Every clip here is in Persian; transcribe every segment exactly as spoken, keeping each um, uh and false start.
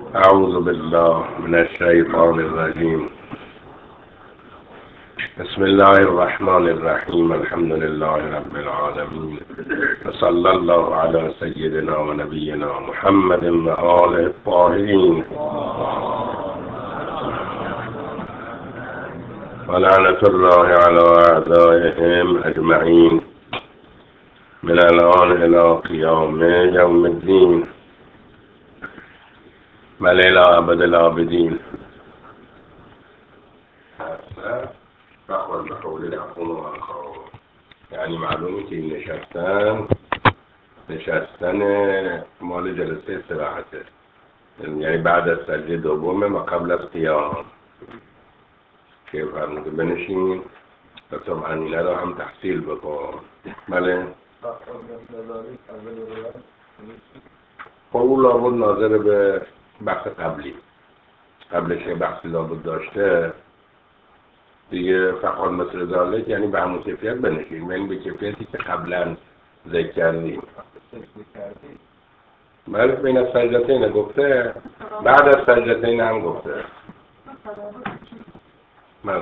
أعوذ بالله من الشيطان الرجيم. بسم الله الرحمن الرحيم. الحمد لله رب العالمين، وصلى الله على سيدنا ونبينا محمد وآله الطاهرين، ولعنة الله على أعدائهم أجمعين من الآن إلى قيام يوم الدين، بل إلى أبد الآبدين. فخور بحول الأخون والخور. یعنی معلومه که این نشستن نشستن مال جلسه استراحته، یعنی بعد از سجده دومه و قبل از قیام که فرموده بنشین و طبعا اینه را هم تحصیل بکن. بله خب لابد ناظر به بحث قبلی قبلش که بحثی لابد داشته دیگه، فقط مثل ذالک یعنی به همون کیفیت بنشین، یعنی به کیفیتی که قبلا ذکر کردیم. بله بین از سجدتین گفته، بعد از سجدتین هم گفته. بله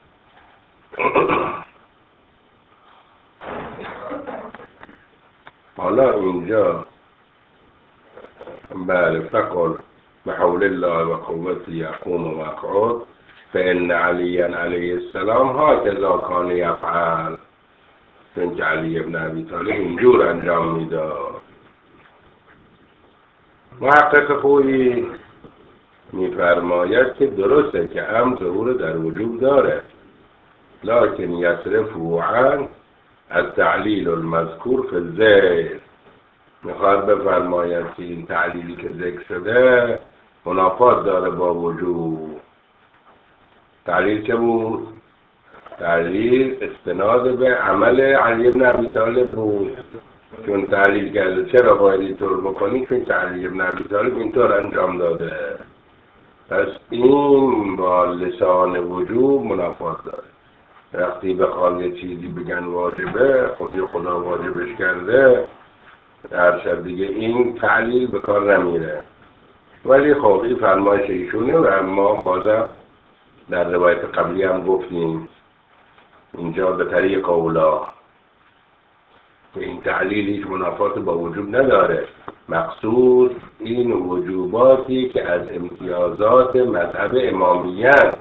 حالا اینجا بله فقل بحول الله و قوته یقوم و اقعد فإن عليا علیه السلام هكذا كان يفعل. چون که علی ابن ابی طالب اینجور انجام میداد. محقق خویی میفرماید که درسته که هم ظهور در وجوب داره، لكن یصرفه عن التعلیل المذکور فی الذکر. میخواد بفرماید که این تعلیلی که ذکر شده منافات داره با وجوب. تعلیل چه بود؟ تعلیل استناد به عمل علی ابن ابی طالب بود. چون تعلیل کرده چرا باید اینطور بکنی؟ چون تعلیل ابن ابی طالب اینطور انجام داده. پس این با لسان وجوب منافات داره. وقتی بخوان یه چیزی بگن واجبه، خودی خدا واجبش کرده، هر شب دیگه این تعلیل به کار نمیره. ولی خب این فرمایش ایشونه و ما بازم در روایت قبلی هم گفتیم اینجا به طریق اولا که این تعلیل هیچ منافات با وجوب نداره. مقصود این وجوباتی که از امتیازات مذهب امامیت،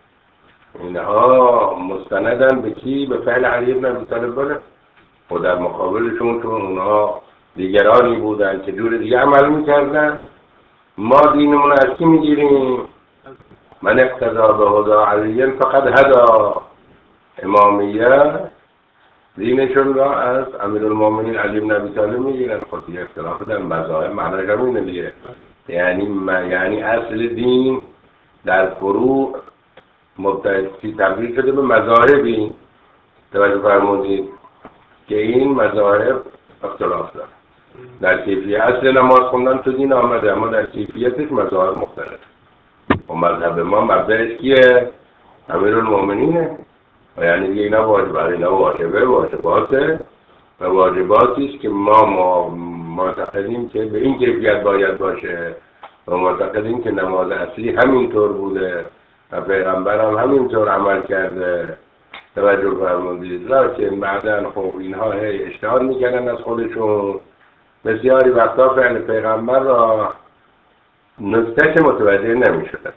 اینها مستندن به کی؟ به فعل علی بن ابی طالب. بله و در مقابلشون چون اونها دیگرانی بودن که جور دیگه عمل میکردن، ما دینمون از کی میگیریم؟ من اقتدا به هدا علی فقد هدا. امامیه دینشون را از امیرالمومنین علی بن ابی طالب میگیرن. خود دیگه اختلاف در مذاهب معنیش همینه دیگه، یعنی یعنی اصل دین در فروع مبتدی تبدیل شده به مذاهبی. توجه فرمودید که این مذاهب اختلاف داره. در کیفیت اصل نماز خوندن تو دین آمده، اما در کیفیتش مذاهب مختلف. و مذهب ما مبدأش کیه؟ امیرالمومنینه. و یعنی دیگه اینا واجبه، اینا واجبه واجباته و واجباتیست که ما معتقدیم که به این کیفیت باید باشه و معتقدیم که نماز اصلی همینطور بوده و پیغمبر هم همینطور عمل کرده. توجه فرمودید. لیکن بعداً خب اینها هی اجتهاد میکردن از خودشون، بسیاری وقتا فعل پیغمبر را نکتهش متوجه نمیشدن.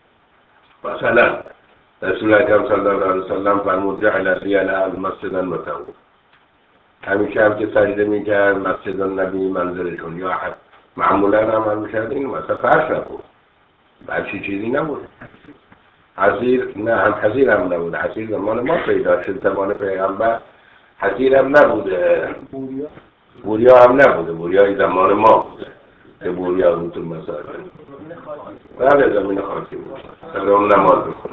مثلا رسول اکرم صلی الله علیه وسلم فرمود جعل لی الارض مسجدا وطهورا. همیشه هم که سجده میکرد مسجد النبی منزلشون یا حد معمولا هم هم میشد این مثلا فرش نبود، برچی چیزی نبود. حصیر نه، هم حصیر هم نبود. حصیر زمان ما پیدا شد، زمان پیغمبر حصیر هم نبوده، بوریا هم نبوده. بوریای زمان ما بوده که بوریا بود تو مساجد. بله زمین خاکی بود، سلام نماز بخونه.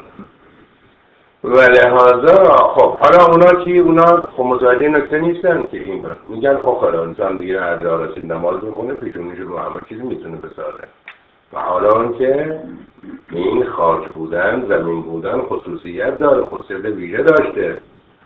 ولی هذا خب حالا اونا چی؟ اونا خب متوجه نکته نیستن که این برد میگن خب حالا انسان دیگه هر جا رسید نماز بخونه پیشونیش رو همه چیزی میتونه بسازه. و حالا اون که این خاک بودن، زمین بودن خصوصیت داره، خصوصیت ویژه داشته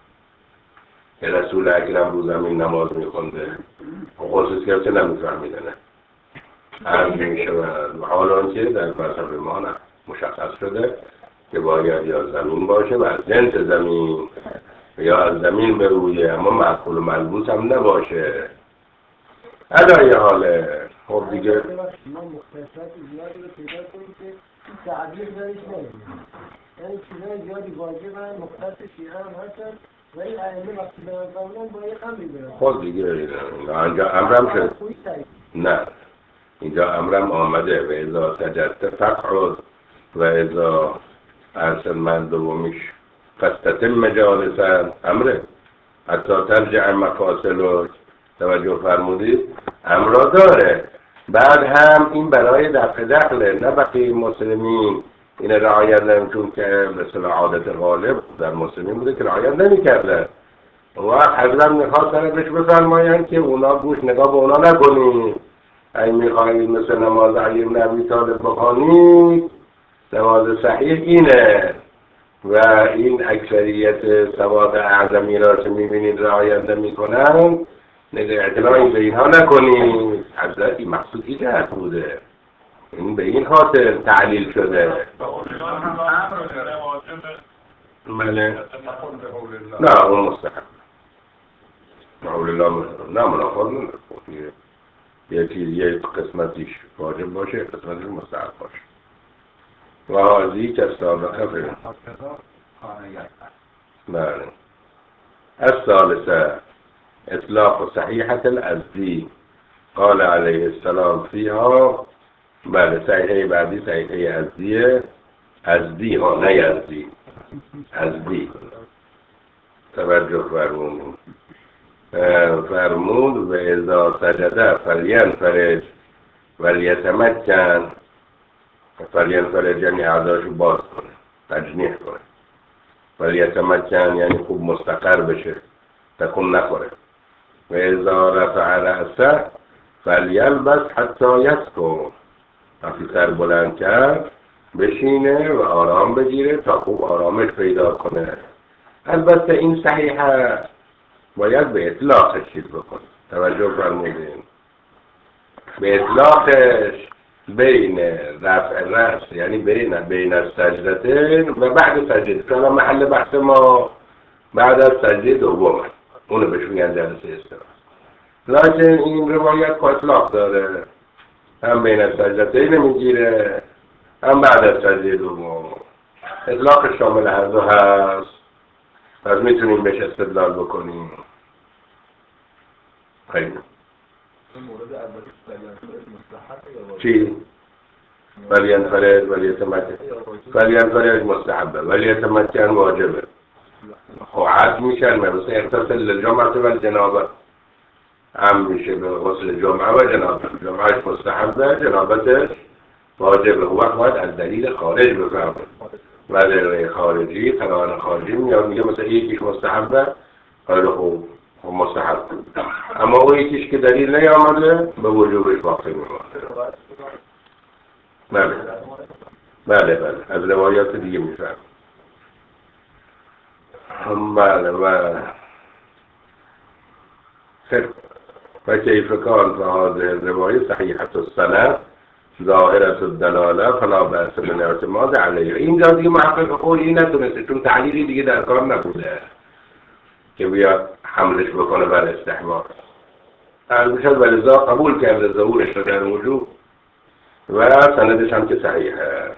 که رسول اکرم رو زمین نماز میخونده و خصوصیت نمیفهمیدنه. عرض می شود. و حال آنچه در مذهب ما نه مشخص شده که باید یا زمین باشه و از جنس زمین یا از زمین برویه، اما معقول و ملبوس هم نباشه. علایه حاله. خب دیگه ما مختصات زیادی رو پیدا کنیم که این تعبیر درش نمیدیم، یعنی چیزای زیادی واجبن مختص شیعه هم هستن ولی ائمه وقتی بیان فرمودن با یک امری بیان. خود دیگه اینجا امرم شد. نه اینجا امرم آمده و اذا سجدت فقعد و اذا ارسل من دومیش فاستتم مجالسا امره حتی ترجع مفاصلک. توجه فرمودید امرا داره. بعد هم این برای دفع دخله، نه بقیه مسلمین این رعایت نمی‌کنن که مثل عادت غالب در مسلمین بوده که رعایت نمی‌کردن. و حضرت میخواد طرفش بفرمایند که اونا گوش نگاه به اونا نکنید. اگه میخواهید مثل نماز علی بن ابی طالب بخوانید نماز صحیح اینه و این اکثریت سواد اعظمی را که میبینید رعایت نمی‌کنن نگه اعتنایی به اینها نکنید. حضرت این مقصود این جهت بوده، این به این خاطر تعلیل شده. بله نه اون مستحب حول الله نه منافات نه یه چیز یه قسمتیش واجب باشه قسمتیش مستحب باشه. و هذه كالسابقة في بله. الثالثة إطلاق صحيحة الأزدي قال عليه السلام فيها بله صحيحة بعدي صحيحة أزدية أزدي ها نه يزدي أزدي. توجه فرمون فرمون و اذا سجد فلینفرج ولیتمکن. فلینفرج یعنی اعضاشو باز کنه تجنیح کنه. ولیتمکن یعنی خوب مستقر بشه تکون نخوره. و اذا رفع رأسه فلیلبس حتی یسکن. وقتی سر بلند کرد بشینه و آرام بگیره تا خوب آرامش پیدا کنه. البته این صحیحه باید به اطلاقش چیز بکنه. توجه فرمودین به اطلاقش بین رفع رأس یعنی بین بین السجدتین و بعد سجده که محل بحث ما بعد از سجده دوم اونو بهش میگن جلسه استراحت. لکن این روایت اطلاق داره، هم بین السجدتین میگیره هم بعد از سجده دوم. اطلاق شامل هر دو هست، پس میتونیم بهش استدلال بکنیم. خیلی چی؟ فلینفرج ولیتمکن. فلینفرج مستحبه ولیتمکن واجبه. خب عد میشن مثل اغتسل للجمعه والجنابه هم میشه به غسل جمعه و جنابه. جمعهش مستحبه جنابتش واجبه. وقت باید از دلیل خارج بفهمه و دلیل خارجی قرآن خارجی میاد میگه مثلا یکیش مستحبه خیلی خوب و مستحب، اما او یکیش که دلیل نیامده به وجوبش واقع میمانده. بله بله بله از روایات دیگه میفهم. بله و خب و کیف کان فهذه روایت صحیحة السند ظاهرة الدلاله فلا بأس بالاعتماد علیه. اینجا دیگه محقق قولی نتونسته چون تعلیلی دیگه در کار نبوده که بیاد حملش بکنه بر استحباب. البته ولذا قبول کرده ظهورش رو در وجود و سندش هم که صحیحه.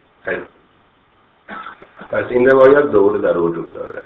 پس این روایت ظهور در وجود داره.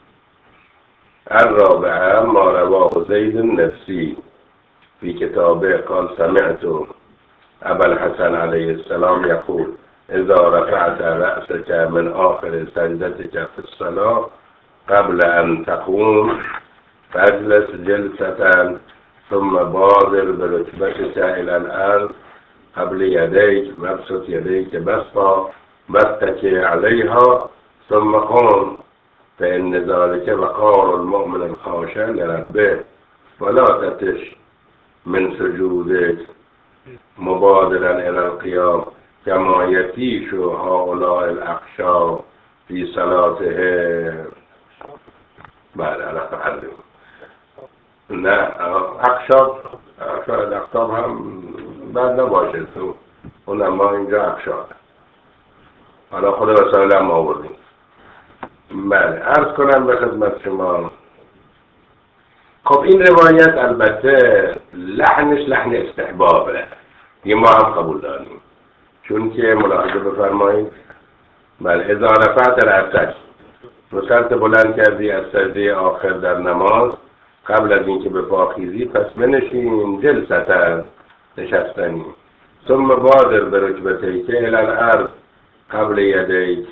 الرابعه ما رواه زید النفسی فی کتابه قال سمعت ابا الحسن علیه السلام یقول اذا رفعت رأسك من آخر سجدتك في الصلاة قبل أن تقوم فاجلس جلسة ثم بادر بركبتك إلى الأرض قبل يديك وابسط يديك بسطا واتكئ عليها ثم قم فإن ذلك وقار المؤمن الخاشع لربه ولا تتش من سجودك مبادرا إلى القيام كما يتيش هؤلاء الأخشى في صلاته. بله على تحرم نه اقشاب اقشاب هم بعد نباشه تو اون اما اینجا افشار. حالا خود وسائل هم آوردیم. بله عرض کنم به خدمت شما. خب این روایت البته لحنش لحن استحبابه، یه ما هم قبول داریم، چون که ملاحظه بفرمایید بله اذا رفعت رأسک، نصرت بلند کردی از سجده آخر در نماز قبل از اینکه به پا خیزی، پس بنشین جلسة نشستنی، ثم بادر برکبتیک الی الارض قبل یدیک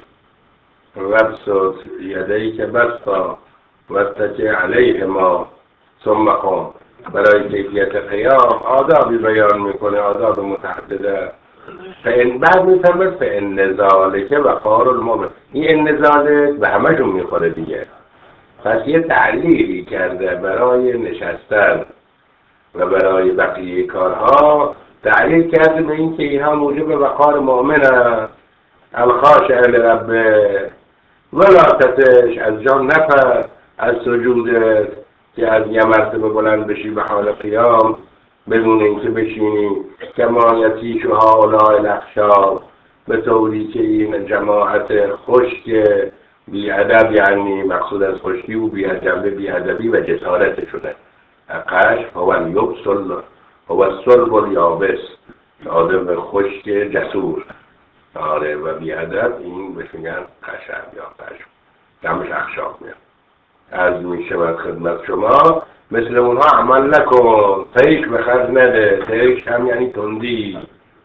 وابسط یدیک بسطا واتکئ علیهما ثم قم. برای کیفیت قیام آدابی بیان میکنه، آداب متعدده. فإن بعد میفرمد فإن ذلک وقار المؤمن، این ان ذلک به همشون میخوره دیگه. پس یه تعلیقی کرده برای نشستن و برای بقیه کارها، تعلیق کرده به این که اینها موجب وقار مؤمنه، الخاشع لربه، ولاتتش از جان نپر از سجودت که از یه مرتبه بلند بشی به حال قیام بدون اینکه بشینی کما یتیش و هؤلاء الاخشاب، به طوری که این جماعت خشک بی‌ادب، یعنی مقصود از خشکی و بی‌ادبی بی‌ادبی و جسارت شده. قش هو الیبس هو الصلب الیابس، آدم خشک جسور آره و بی‌ادب این بهش میگن قشم یا قشم، جمعش اخشاب میاد. از میشه خدمت شما مثل اونها عمل نکن، تیش به خرج نده. تیش هم یعنی تندی.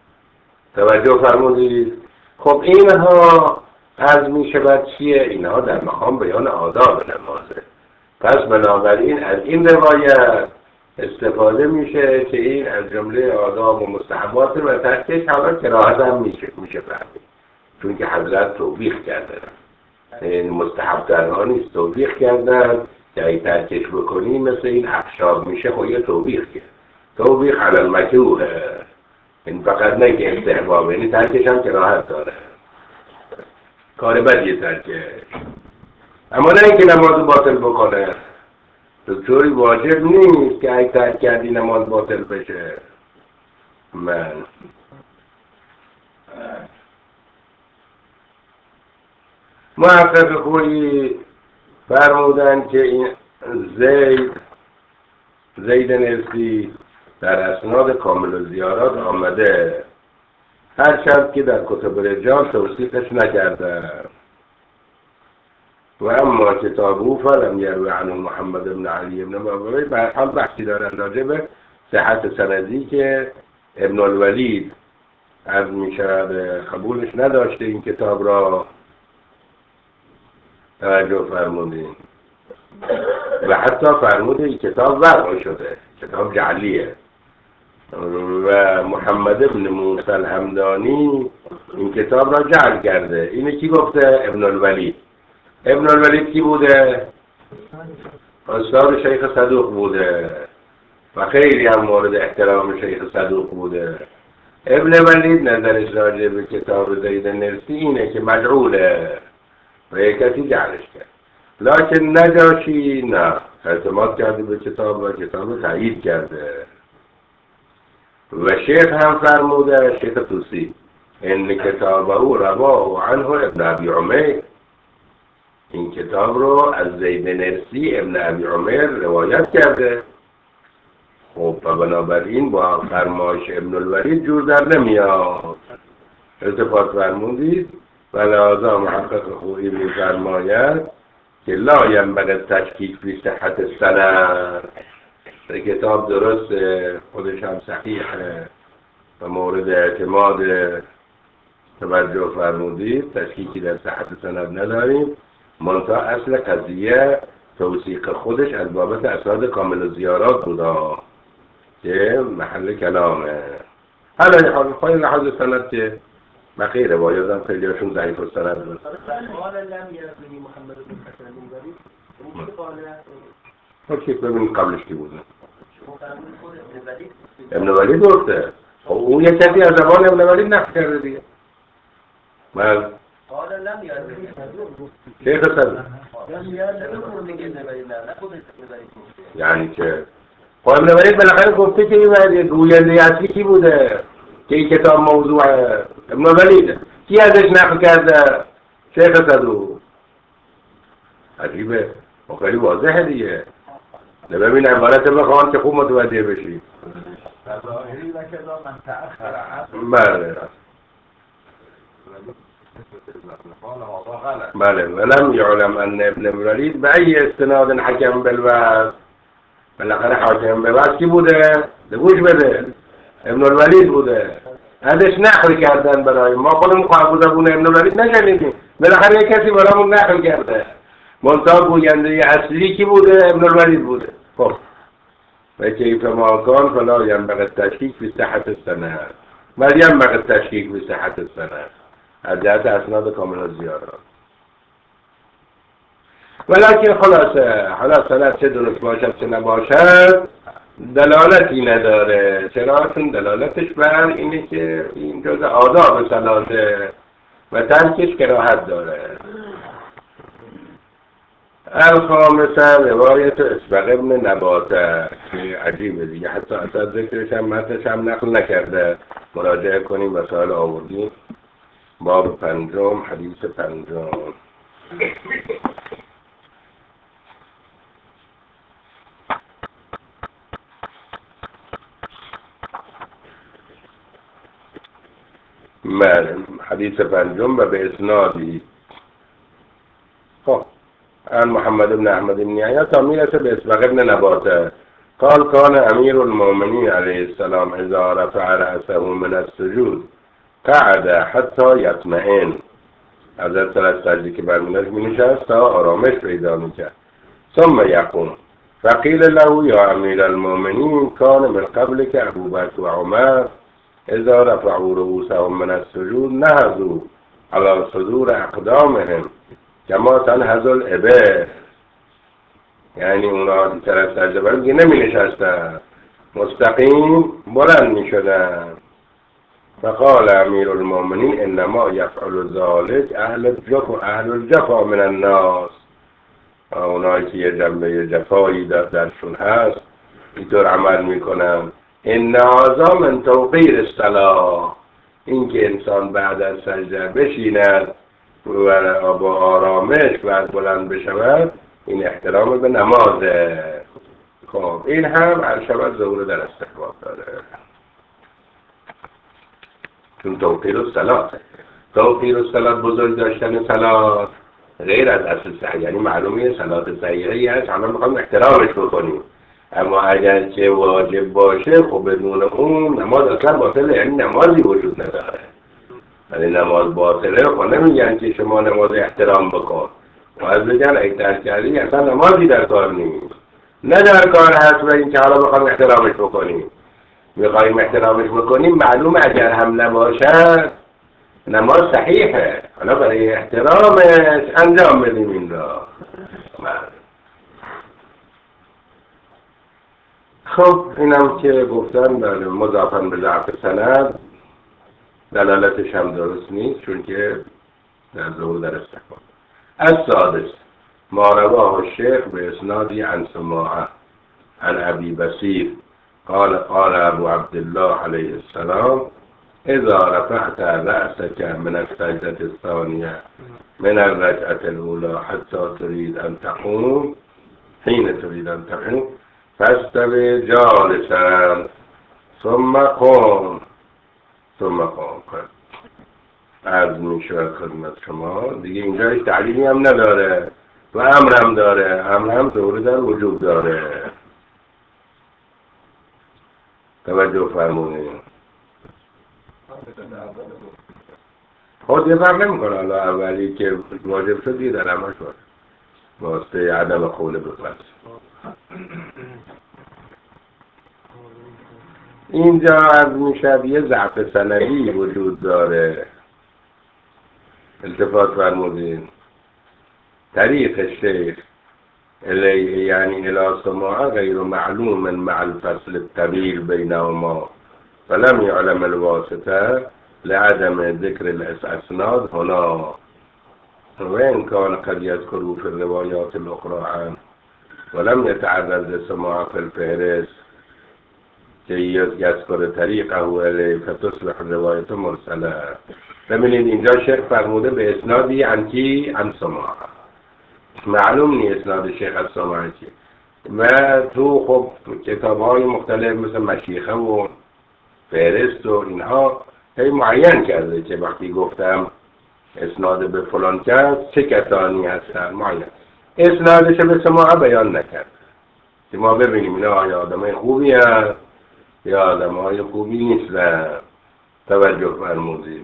توجه فرمودید؟ خب اینها از میشه چیه؟ اینها در مقام بیان آداب نمازه. پس بنابراین از این روایت استفاده میشه که این از جمله آداب و مستحبات و ترکش حالا کراهت هم میشه میشه فهمید، چون که حضرت توبیخ کردن. این مستحب ترها نیست، توبیخ کردن که ای ترکش بکنی مثل این اخشاب میشه. خب یه توبیخ کرد، توبیخ علی المکروه، این فقط نه که استحباب، یعنی ترکش هم کراهت داره، کار بدیه ترکش، اما نه اینکه نماز باطل بکنه. دکتری واجب نیست که ای ترک کردی نماز باطل بشه. من محقق خویی فرمودن که این زید زید نرسی در اسناد کامل الزیارات آمده، هرچند که در کتب رجال توصیفش نکرده. و اما کتابو فلم یروی عنه محمد بن علی بن مبارک، به هر حال بحثی دارن راجع به صحت سندی که ابن الولید از میشود قبولش نداشته این کتاب را. توجه فرمودین و حتی فرموده این کتاب وقع شده، کتاب جعلیه. و محمد بن موسی الحمدانی این کتاب را جعل کرده. اینه کی گفته؟ ابن الولید. ابن الولید کی بوده؟ استاد شیخ صدوق بوده و خیلی هم مورد احترام شیخ صدوق بوده. ابن الولید نظرش راجع به کتاب زید نرسی اینه که مجعوله و یک کسی جعلش کرد، لکن نجاشی نه، اعتماد کرده به کتاب و کتاب تایید کرده. و شیخ هم فرموده، شیخ توسی، این کتاب او رواه عنه ابن ابی عمیر، این کتاب رو از زید نرسی ابن ابی عمیر روایت کرده. خب بنابراین با فرمایش ابن الولید جور در نمیاد. التفات فرمودید و لازم محقق خویی می فرماید که لا ینبغی التشکیک فی صحت السند. کتاب درست خودش هم صحیحه و مورد اعتماد. توجه فرمودید، تشکیکی در صحت سند نداریم، منتها اصل قضیه توثیق خودش از بابت اسناد کامل الزیارات بودا که محل کلامه. حالا حال خواهی لحاظ سند که بقیه روایات هم خیلی هاشون ضعیف السند بود. اوکی ببینید قبلش کی بوده؟ ابن ولید گفته. اون یک کسی از زبان ابن ولید نقل کرده دیگه. بله شیخ صدوق یعنی که خب ابن ولید بالاخره گفته که این گوینده اصلی کی بوده که این کتاب موضوعه؟ ابن ولید. کی ازش نقل کرده؟ شیخ صدوق. عجیبه، خیلی واضحه دیگه. ببین عبارت بخوان که خوب متوجه بشی. بله بله. ولم يعلم ان ابن ولید به ای استناد حکم بالوصف. بالاخره حاکم به وصف کی بوده؟ گوش بده، ابن الولید بوده. ازش نقل کردن برای ما، خودمون قابل زبون ابن الولید نشنیدیم، بالاخره یک کسی برامون نقل کرده. منتها گوینده اصلی کی بوده؟ ابن الولید بوده. خب و کیف ما کان فلا ینبغی التشکیک فی صحة السند و ینبغی التشکیک فی صحة السند از جهت اسناد کامل و زیارات. ولکن خلاصه حالا سند چه درست باشد چه نباشد دلالتی نداره. چرا؟ چون دلالتش بر اینه که این جزء آداب صلاته و ترکش کراهت داره. الخامسه روایت اسبق ابن نباته که عجیبه دیگه، حتی اصلا ذکرش هم متنش هم نقل نکرده. مراجعه کنیم وسائل آوردیم. باب پنجم، حدیث پنجم. من حدیث پنجم و به اسنادی خب عن محمد بن احمد بن یحیی تا میرسه به اسبق ابن نباته. قال كان امیر المؤمنین علیه السلام اذا رفع رأسه من السجود قعد حتی یطمئن. حضرت سر از سجدی که برمونش می نشست تا آرامش پیدا می کرد. ثم یقوم فقیل له یا امیر المؤمنین کان من قبل که ابوبکر و عمر اذا رفعوا رؤوسهم من السجود نهضوا على صدور اقدامهم کما تنهض الابل. یعنی اونا سر از سجده برمی نمی نشستن، مستقیم بلند می شدن. فقال امیر المؤمنین انما یفعل ذلك اهل الجفا اهل الجفا من الناس. اونایی که یه جنبه جفایی درشون هست اینطور عمل میکنن. ان هذا من توقیر الصلاه. این که انسان بعد از سجده بشیند و با آرامش و بلند بشود این احترام به نمازه. خب این هم عرشبت ظهور در استحباب داره، چون توقیر الصلاه توقیر الصلاه بزرگ داشتن صلات غیر از اصل صحیح. یعنی معلومه صلات صحیحی هست، همه میخوام احترامش بکنیم، اما اگر چه واجب باشه خب بدون اون نماز اصلا باطله. یعنی نمازی وجود نداره. یعنی نماز باطله خب نمیگن که شما نماز احترام بکن، باید بگن اگه ترک کردی اصلا نمازی در کار نیست. نه در کار هست و این که حالا بخوام احترامش بکنیم. میخواییم احترامش بکنیم معلومه اگر هم نباشد نماز صحیحه، حالا برای احترامش انجام بدیم این را. خب اینم که گفتن بله مضافاً به ضعف سند دلالتش هم درست نیست، چون که در ظهور در استحباب. السادس ما رواه الشیخ به اسنادی عن سماعه عن ابی بصیر قال قال ابو عبدالله علیه السلام اذا رفعت رأسك من السجدة الثانية من الركعة الأولى حتى تريد أن تقوم حين تريد أن تقوم فاستوي جالسا ثم قم ثم قم. عرض می شود خدمت شما دیگه اینجا هیچ تعلیمی هم نداره و امر هم داره. امر هم ظهور در وجوب داره. توجه فرمونید. خود یه فرق نمی کنه حالا اولی که واجب شد دیگه در عمل شد واسطه عدم قول بفرد. اینجا عرض می شود یه ضعف سندی وجود داره. التفات فرمودین. طریق الشیخ الیه یعنی الى سماعه غیر معلوم مع الفصل الطویل بینهما فلم يعلم الواسطه لعدم ذكر الاسناد هنا وإن كان قد يذكروا في الروايات الأخرى عنه ولم يتعرض لسماع في الفهرس که یذکر طریقه الی فتصبح روایت مرسله. ببینید اینجا شیخ فرموده به اسنادی انکی عن سماع، معلوم نیست اسناد شیخ از سماع چیه. و تو خب کتاب های مختلف مثل مشیخه و فهرست و اینها هی معین کرده که وقتی گفتم اسناد به فلان کرد چه کسانی هستن معین، اسنادش به سماع بیان نکرد که ما ببینیم اینا آیا آدمای خوبی هست یا آدمای خوبی نیستن. توجه فرمودید.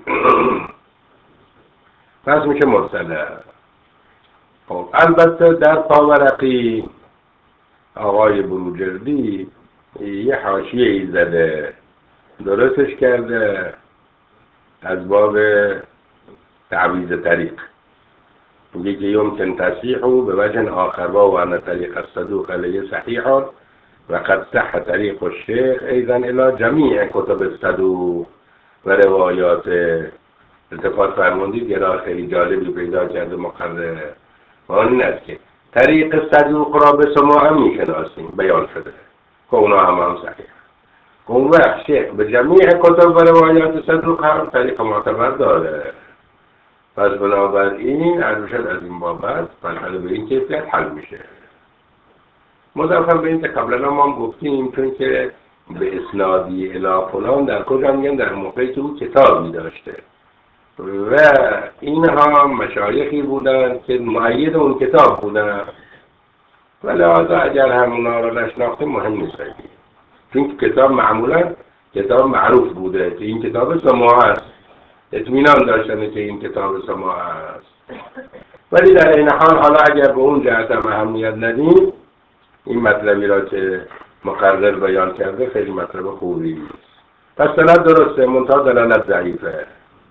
پس میشه مرسله. خب البته در پاورقی آقای بروجردی یه حاشیه ای زده، درستش کرده از باب تعویض طریق، میگه که یمکن تصحیحه به وجه آخر و ان طریق الصدوق علیه صحیح و قد صح طریق الشیخ ایضا الى جمیع کتب الصدوق و روایات. التفات فرمودید گرا خیلی جالبی پیدا کرده مقرر آن این است که طریق صدوق را به سماع هم میشناسیم بیان شده که اونا هم هم صحیح. اون وقت شیخ به جمیع کتب و روایات صدوق هم طریق معتبر داره. پس بنابراین ارشد از این بابت مسئله به این کیفیت حل میشه. مضافاً به این که قبلا ما هم گفتیم چون که به اسنادی الی فلان در کجا میگن در موقعی که او کتابی داشته و اینها مشایخی بودن که مؤید اون کتاب بودن و لذا اگر همونا رو نشناختیم مهم نیست، چون کتاب معمولا کتاب معروف بوده که این کتاب سماع است، اطمینان داشتن که این کتاب سماع است. ولی در این حال حالا اگر به اون جهت هم اهمیت ندیم، این مطلبی را که مقرر بیان کرده خیلی مطلب خوبی است. پس سند درسته منتها دلالت ضعیفه.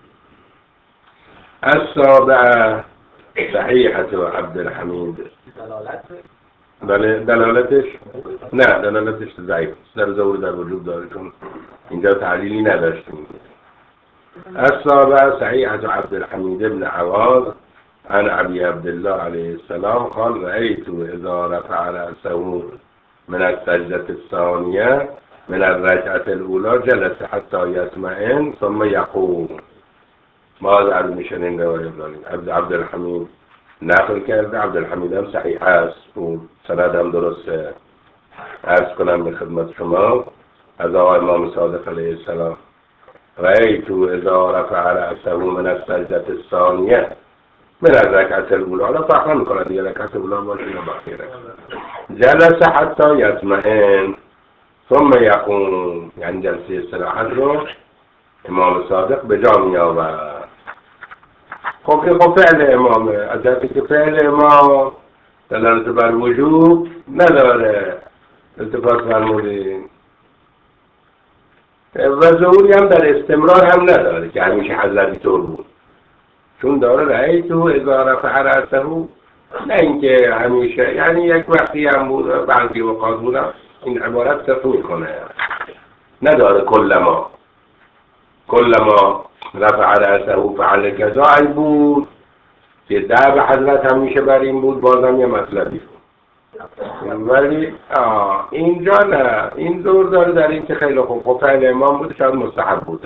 السابعه صحیحة عبدالحمید. دلالت دلالتش نه دلالتش ضعیف در ظهور در وجود داره چون اینجا تعلیلی نداشتیم. السابعه صحیحة عبدالحمید ابن عواد عن ابي عبد الله عليه السلام قال رأيت اذا رفع رأسه من السجدة الثانية من الركعة الأولى جلس حتى يطمئن ثم يقوم. ما از میشن این روایت داریم. عبد عبدالحمید نقل کرده، عبدالحمید هم صحیح است و سند هم درسته. عرض کنم به خدمت شما از آقای امام صادق علیه السلام رأيت اذا رفع رأسه من السجدة الثانية من الركعة الأولى، حالا فرق نمی‌کنه دیگه رکعت اولی باشه یا باقی رکعت، جلس حتی یطمئن ثم یقوم، یعنی جلسه استراحت رو امام صادق به جا می‌آورد. خب این خب فعل امامه، از جهتی که فعل امام دلالت بر وجوب نداره. التفات فرمودین و ظهوری هم در استمرار هم نداره که همیشه حضرتی طور بود، چون داره رأیتو اذا رفع رأسه، نه اینکه همیشه، یعنی یک وقتی هم بود بعضی اوقات بودم. این عبارت تفسیر کنه نداره کل ما کل ما رفع رأسه فعل کذا ای بود که ده به حضرت همیشه بر این بود بازم یه مطلبی بود. ولی آه اینجا نه، این دور داره در این که خیلی خوب خب فعل امام بود شاید مستحب بوده.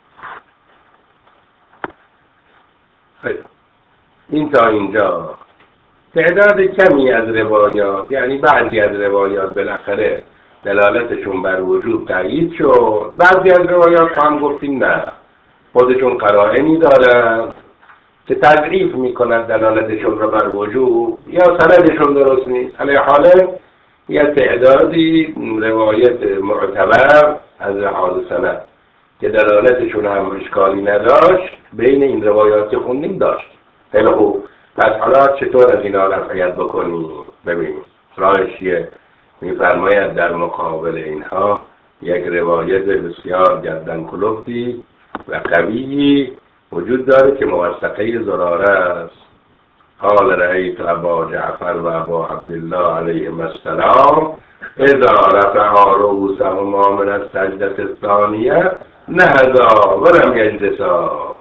این تا اینجا تعداد کمی از روایات، یعنی بعضی از روایات بالاخره دلالتشون بر وجود تایید شد، بعضی از روایات هم گفتیم نه خودشون قرائنی دارن که تضعیف میکنن دلالتشون رو بر وجود یا سندشون درست نیست. علی حاله یه تعدادی روایت معتبر از لحاظ سند که دلالتشون هم اشکالی نداشت بین این روایات که خوندیم داشت. خیلی خوب، پس حالا چطور از اینا رفعیت بکنیم؟ ببینیم راهش چیه؟ میفرماید در مقابل اینها یک روایت بسیار گردن کلفتی و قوی وجود داره که موثقه زراره است. قال رأیت ابا جعفر و ابا عبدالله علیهم السلام اذا رفعا رؤوسهما من السجدة الثانیه نهضا ولم یجلسا.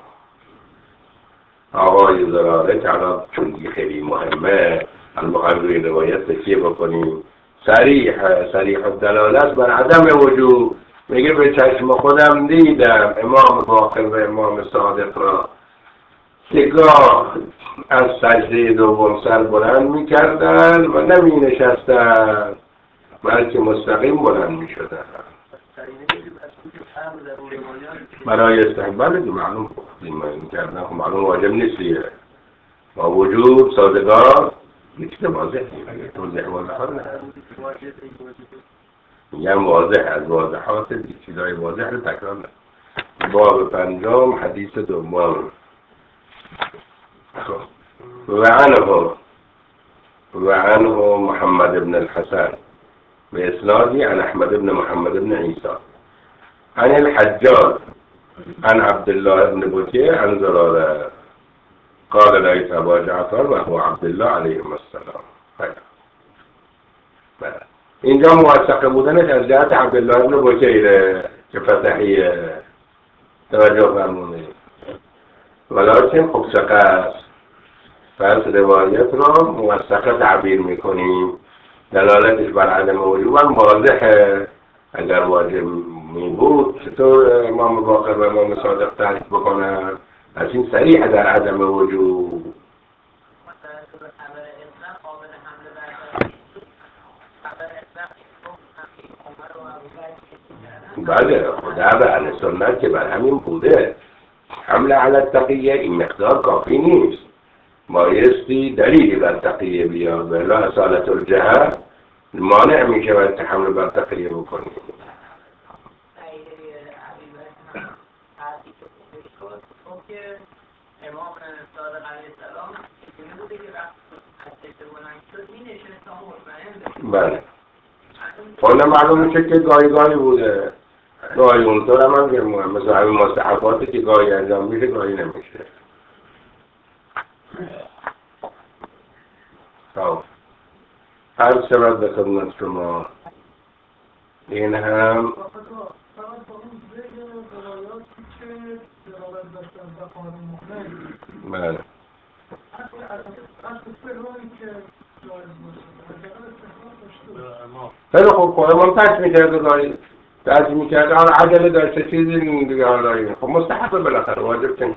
آقای زراره که الان چون خیلی مهمه المقام روی روایت تکیه بکنیم، صریح صریح الدلالت بر عدم وجود میگه به چشم خودم دیدم امام باقر و امام صادق را که گاه از سجده دوم سر بلند میکردن و نمی نشستن بلکه مستقیم بلند میشدن برای استقبال دی معلوم این کردن خب معلوم واجب نیست دیگه با وجود سازگار نیست واضح دیگه توضیح واضح نه میگم واضح از واضحات چیزای واضح رو تکرار نه باب پنجم حدیث دوم و عنه و عنه محمد بن الحسن بإسناده عن أحمد بن محمد بن عيسى عن الحجاج عن عبد الله بن بكير عن زرارة قال رأيت أبا جعفر وهو عبد الله عليهم السلام. اینجا موثق بودنش از جهت عبدالله بن بکیره که فتحیه توجه فرمونید ولیکن خب ثقه است پس روایت را موثقه تعبیر میکنیم دلالتش بر عدم وجوب هم واضحه اگر واجب می بود چطور امام باقر و امام صادق تعریف بکنن از این صریح در عدم وجوب بله خدا به اهل سنت که بر همین بوده حمله علی التقیه این مقدار کافی نیست بایستی دلیلی بر تقیه بیاد ولی اصالت الجهل مانع میشه باید حمله بر تقیه بکنیم امام صادق علیه السلام اینه بوده که وقت از سجده بلند شد مینشینه تا مطمئن بشه. بله حالا معلوم میشه که گاهی گاهی بوده گاهی اونطور هم هم گرمونه مثل همین مستحباتی که گاهی انجام میشه گاهی نمیشه. خب هر شود به خدمت شما این هم بله خیلی خوب خب امام ترک میکرده گاهی ترک میکرده حالا عجله داشته چیزی دیگه حالا خب مستحبه بالاخره واجب که نیست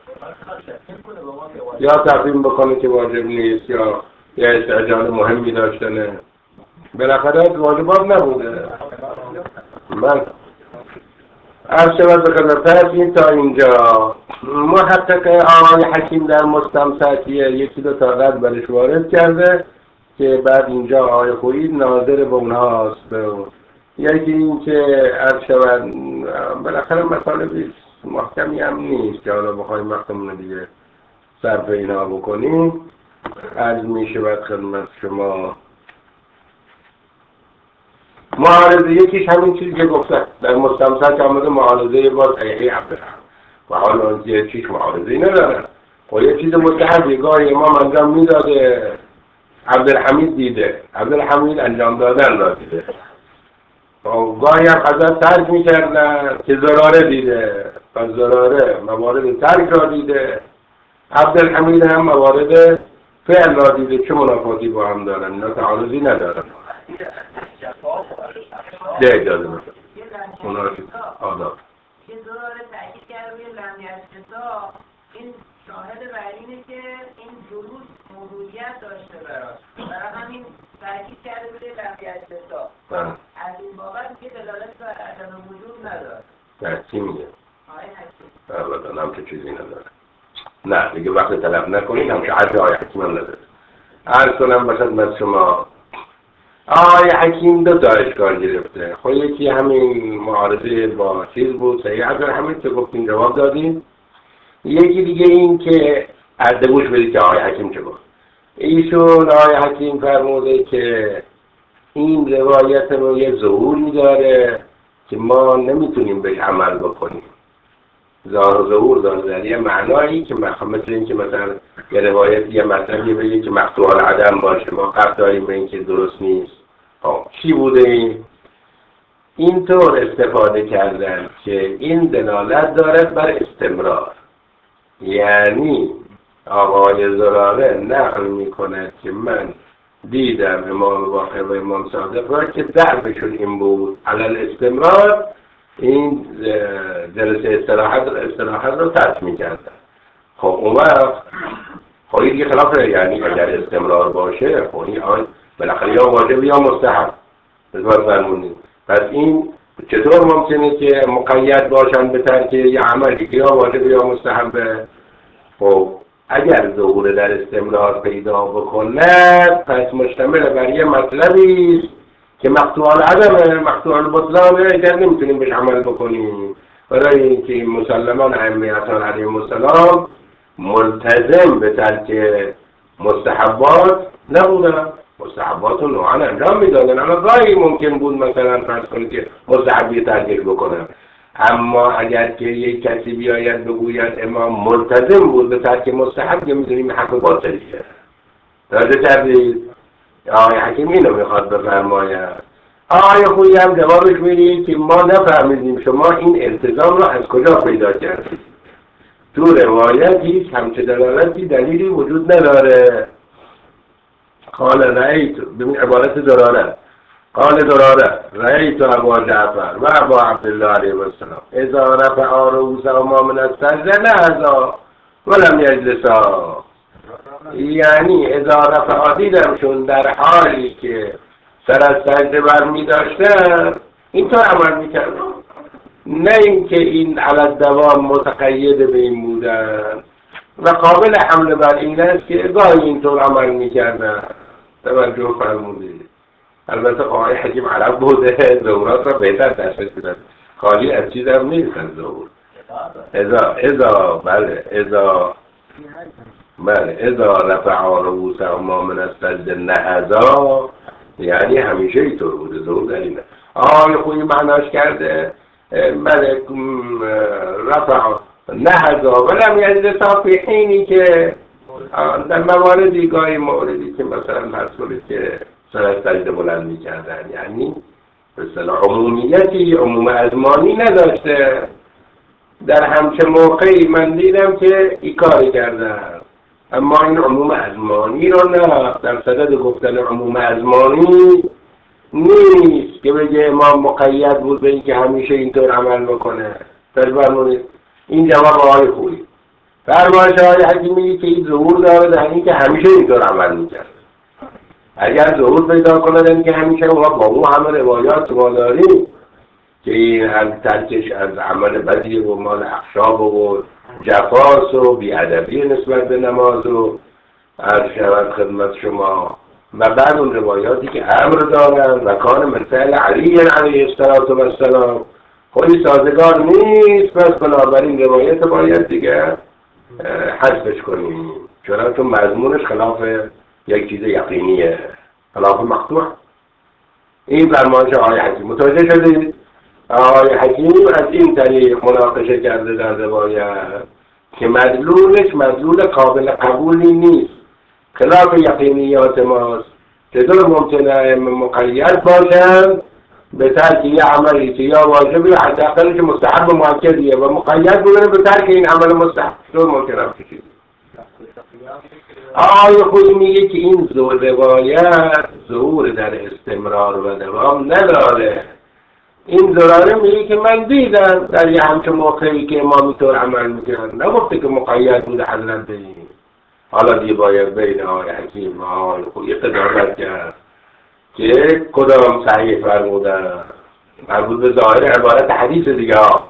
یا تقدیم بکنه که واجب نیست یا یا استعجال مهمی داشتنه بالاخره واجبات نبوده. من عرض شود به خدمت این تا اینجا محقق آقای حکیم در مستمسکیه یکی دو تا قد برش وارد کرده که بعد اینجا آقای خویی ناظر به اونهاست. یکی این که عرض شود بالاخره مسائل محکمی هم نیست که حالا بخوایم وقتمون دیگه صرف اینا بکنیم. عرض می شود خدمت شما معارضه یکیش همین چیزی که گفتن در مستمسک آمده معارضه با صحیح عبدالحق و حالا اون یه چیش معارضه ندارن و یه چیز مستحبی گاهی امام انجام میداده عبدالحمید دیده عبدالحمید انجام دادن را دیده و گاهی هم حضرت ترک میکردن که زراره دیده و زراره موارد ترک را دیده عبدالحمید هم موارد فعل را دیده چه منافاتی با هم دارن اینا تعارضی ندارن ده اجازه بسید اونا آداب یه زراره تأکید کرده روی لمیت این شاهد بر اینه که این جلوس موجودیت داشته براش برای همین تأکید کرده روی لمیت از این بابت که دلالت بر عدم وجود نداره. نه چی میگه؟ آقای حکیم البته هم که چیزی نداره نه دیگه وقت طلب نکنید هم که عرض آقای حکیم هم نداره. عرض کنم به خدمت شما آقای حکیم دو تا اشکال گرفته خب یکی همین معارضه با چیز بود صحیح عبدالحمید که گفتیم جواب دادیم یکی دیگه این که اردگوش بدید که آقای حکیم چه گفت ایشون آقای حکیم فرموده که این روایت رو یه ظهوری داره که ما نمیتونیم بهش عمل بکنیم ظاهر و ظهور داره در یه معنایی که مثل این که مثلا یه روایت یه مطلبی بگه که مقطوع العدم باشه ما قصد داریم به این که درست نیست. خب چی بوده این؟ اینطور استفاده کردن که این دلالت دارد بر استمرار یعنی آقای زراره نقل میکند که من دیدم امام باقر و امام صادق را که ضعفشون این بود علل استمرار این جلسه استراحت استراحت رو ترک میکردن. خب اون وقت خب این دیگه خلاف، یعنی اگر استمرار باشه خب این بالاخره یا واجب یا مستحب بذار فرمونید. پس این چطور ممکنه که مقید باشن به ترک یه عملی که یا واجب یا مستحبه؟ خب اگر ظهور در استمرار پیدا بکنه پس مشتمل بر یه مطلبی است که مقطوع العدم مقطوع البطلانه، اگر نمیتونیم بهش عمل بکنیم. برای اینکه مسلمان ائمه اصلا علیهم السلام ملتزم به ترک مستحبات نبودن، مستحبات رو نوعا انجام میدادن، اما گاهی ممکن بود مثلا فرض کنید که مستحبی ترکش بکنن. اما اگر که یک کسی بیاید بگوید امام ملتزم بود به ترک مستحب، که میدونیم حق باطلیه. توجه کردید؟ آقای حکیم اینو میخواد بفرماید. آقای خویی هم جوابش میدید که ما نفهمیدیم شما این التزام رو از کجا پیدا کردید. تو روایت هیچ همچه دلالتی دلیلی وجود نداره. قال رأیت، ببین عبارت دراره، قال دراره رأیت ابا جعفر و ابا عبدالله علیه السلام اذا رفع رؤوسهما من السجده نهضا ولم یجلسا. یعنی اذا رفع، دیدمشون در حالی که سر از سجده برمی داشتن اینطور عمل میکردن، نه اینکه این علت دوام متقید به این بودن. و قابل حمل بر این است که گاهی اینطور عمل میکردن. توجه فرمودید. البته آقای حکیم عرب بوده، ظهورات را بهتر تشخیص میدن، خالی از چیز هم نیستن ظهور. اذا اذا بله اذا بله اذا رفع رؤوسهما من السجده نهضا، یعنی همیشه اینطور بوده. ظهور در اینه. آقای خویی معناش کرده بله رفع نهضا ولم یجلسا، فی حینی که در مواردی گاهی موردی که مثلا فرض کنید که سر از سجده بلند می‌کردن، یعنی به اصطلاح عمومیتی عموم ازمانی نداشته. در همچه موقعی من دیدم که این کاری کردن، اما این عموم ازمانی رو نه. در صدد گفتن عموم ازمانی نیست که بگه امام مقید بود به اینکه همیشه اینطور عمل بکنه. فرمونید این جواب آقای خویی. فرمایش آقای حکیمی که این ظهور داره در این که همیشه اینطور عمل میکرد. اگر ظهور پیدا کنه در این که همیشه اونا با اون همه روایات ما داریم که این هم ترکش از عمل بدی و مال اخشاب و جفاس و بیادبی نسبت به نماز و عرض شود خدمت شما، و بعد اون روایاتی که امر دارن و کان من فعل علی علیه السلام خودی سازگار نیست. پس بنابراین روایت باید دیگه حذفش کنیم، چون تو مضمونش خلاف یک چیز یقینیه، خلاف مقطوع. این فرمایش آقای حکیم. متوجه شدید؟ آقای حکیم از این طریق مناقشه کرده در روایت که مدلولش مدلول قابل قبولی نیست، خلاف یقینیات ماست. چطور ممکنه مقید باشن به ترک یه عملی که یا واجبی و حداقل که مستحب و مؤکدیه و مقید بودن به ترک این عمل مستحب؟ چطور ممکنه بشه؟ آقای خویی میگه که این روایت ظهور در استمرار و دوام نداره. این ضراره میگه که من دیدم در یه همچه موقعی که امام اینطور عمل میکرد، نگفته که مقید بوده حضرت به این. حالا دیگه باید بین آقای حکیم و آقای خویی قضاوت کرد که کدام صحیح فرمودن مربوط به ظاهر عبارت حدیث دیگه ها.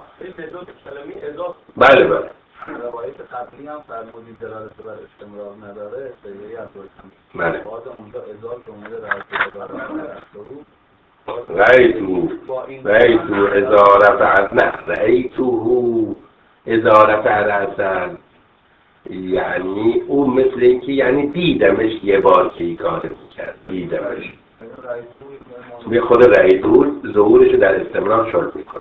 بله بله روایت قبلی هم فرمودید دلالت بر استمرار نداره، سیری از بله باز اونجا ازال که اومده در رأیتو رأیتو اذا رفعت نه رأیتوه اذا رفع رأسن، یعنی او مثل اینکه یعنی دیدمش یه بار که این کار میکرد، دیدمش. به خود رأیتو ظهورش در استمرار شرط میکنه.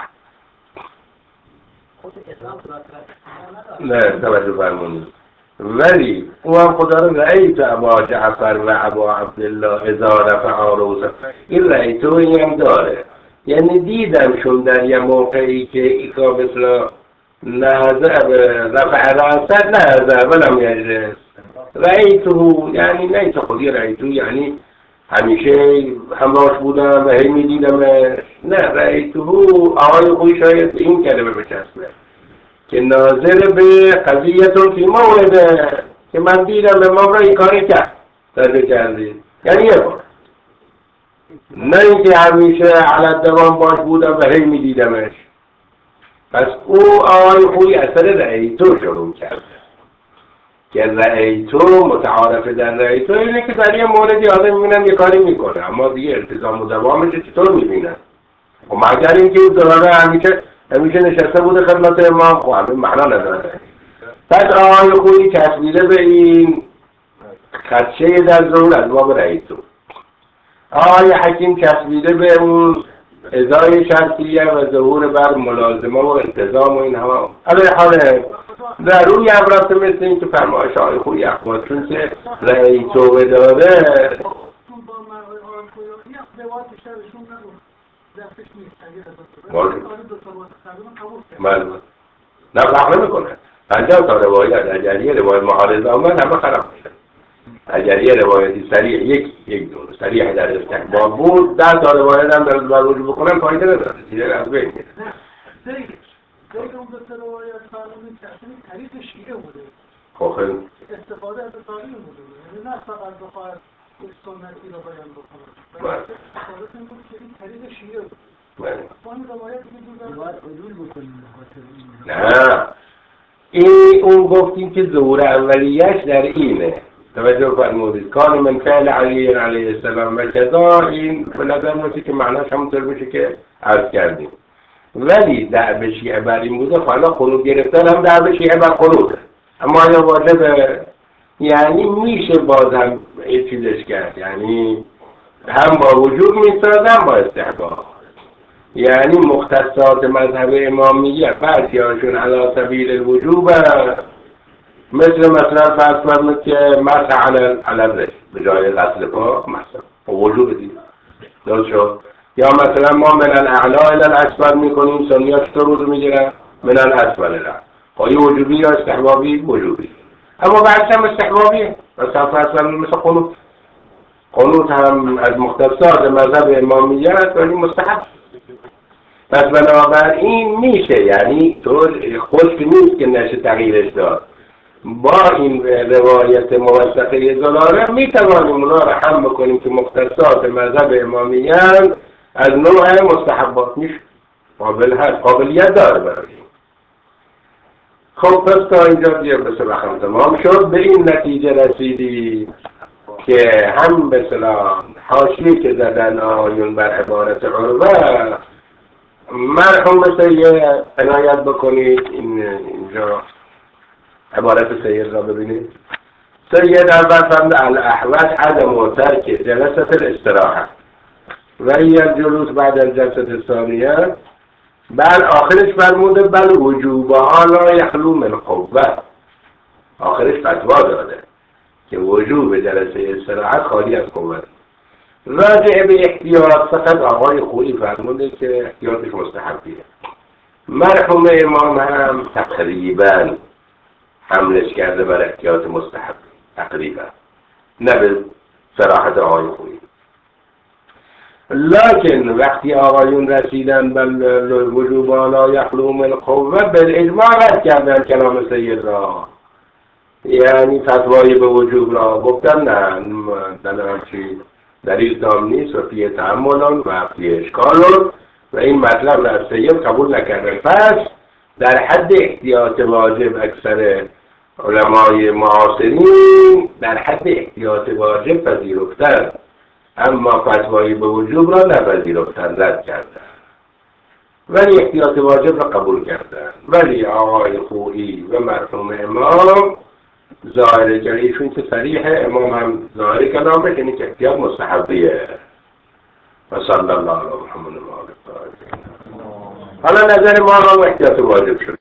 نه توجه فرمونید. ولی او هم خدا رو رأیت ابا جعفر و ابا عبدالله اذا رفع رؤوسه، این رأیتو این هم داره، یعنی دیدمشون در یه موقعی که ایکا مثل نهزه رفع رأسه نهزه ولم یجلس. رأیتو یعنی نه تو خودی رأیتو یعنی همیشه همراهش بودم و هی میدیدم. نه رأیته آقای خویی شاید این کلمه بچسبه که ناظر به قضیتون فی مورده که من دیدم امام را این کاری کرد تربیه کردید، یعنی یه بار، نه اینکه همیشه علت دوام باش بودم و هی میدیدمش. پس او آقای خویی اثر رأیتو شروع کرد که رأیتو متعارف در رأیتو اینه که در یه موردی آدم میبینم یه کاری میکنه اما دیگه التزام و دوامش چطور میبینن؟ و مگر اینکه اون دورانه همیشه همیشه نشسته بوده خدمت امام، خب همین معنا نداره. پس آقای خویی چسبیده به این خدشه در ظهور از باب رأیتو، آقای حکیم چسبیده به اون ازای شرطیه و ظهور بر ملازمه و التزام و این همه. علی حال در روی عبرت مثل این که فرمایش آقای خویی اخواتون که رأیتو داره من نه فقر نمیکنه. پنجاه تا روایت اگر یه روایت معارض آمد همه خراب میشه. اگر یه روایتی صریح یک یک دور صریح در استحباب بود، ده تا روایت هم در بر وجود بکنن فایده نداره، چیزی از بین میره. نه دیگه دیگه اون دو تا روایت فرمودن که اصلا طریق شیعه بوده. خب استفاده از تاریخ بوده. یعنی نه فقط بخواد سنتی رو بیان بکنه. استفاده این بود که این طریق شیعه بود. اون روایت دیگه باید عدول بکنیم نه این اون گفتیم که ظهور اولیش در اینه. توجه فرمودید کان من فعل علی علیه السلام و کذا، این به نظر میاد که معناش همونطور میشه که عرض کردیم. ولی دعوه شیعه بر این بوده، حالا قنوت گرفتن هم دعوه شیعه بر قنوته، اما آیا واجبه؟ یعنی میشه بازم این چیزش کرد، یعنی هم با وجوب میسازم هم با استحباب. یعنی مختصات مذهب امامیه بعضیاشون علی سبیل الوجوب، مثل مثلا فرض فرمود که مسح علی الرجل به جای غسل پا مسح و وجوب دید درست شد. یا مثلا ما من الاعلی الی الاسفل میکنیم، سنیات چطور روزو میگیرن؟ من الاسفل الی خواهی وجوبی یا استحبابی؟ وجوبی. اما بعدش هم استحبابیه. مثلا فرض فرمود مثل قنوت، قنوت هم از مختصات مذهب امامیه است ولی مستحب. پس بنابراین میشه، یعنی طور خشک نیست که نشه تغییرش داد. با این روایت موثقه زلاره میتوانیم اونا را هم بکنیم که مختصات مذهب امامیه از نوع مستحبات میشه، قابل هست، قابلیت داره برای. خب پس تا اینجا دیگه بسه بخم تمام شد. به این نتیجه رسیدی که هم به صلاح حاشیه که زدن آیون بر عبارت عروه مرحوم مثل یه عنایت بکنید این اینجا عبارت سید را ببینید. سید اول فرمود الاحوط عدم و ترک جلسه الاستراحه و هی الجلوس بعد الجلسه الثانیه. بل آخرش فرموده بل وجوبها لا یخلو من قوه، آخرش فتوا داده که وجوب جلسه استراحت خالی از قوه. راجع به احتیاط فقط آقای خویی فرموده که احتیاطش مستحبیه. مرحوم امام هم تقریبا حملش کرده بر احتیاط مستحب، تقریبا نه به صراحت آقای خویی. لکن وقتی آقایون رسیدن بل وجوب لا یخلو من قوه بالاجماع رد کردن کلام سید را، یعنی فتوای به وجوب را گفتن نه دلالم چی دلیل دام نیست و فیه تعملان و فیه اشکالان و این مطلب را سید قبول نکردن. پس در حد احتیاط واجب اکثر علمای معاصرین در حد احتیاط واجب پذیرفتن، اما فتوای به وجوب را نپذیرفتن، رد کردن، ولی احتیاط واجب را قبول کردن. ولی آقای خویی و مرحوم امام ظاهر جلیشون که صریح، امام هم ظاهر کلامه که اینکه احتیاط مستحبیه. و صلی الله علیه محمد و آله. حالا نظر ما هم احتیاط واجب شد.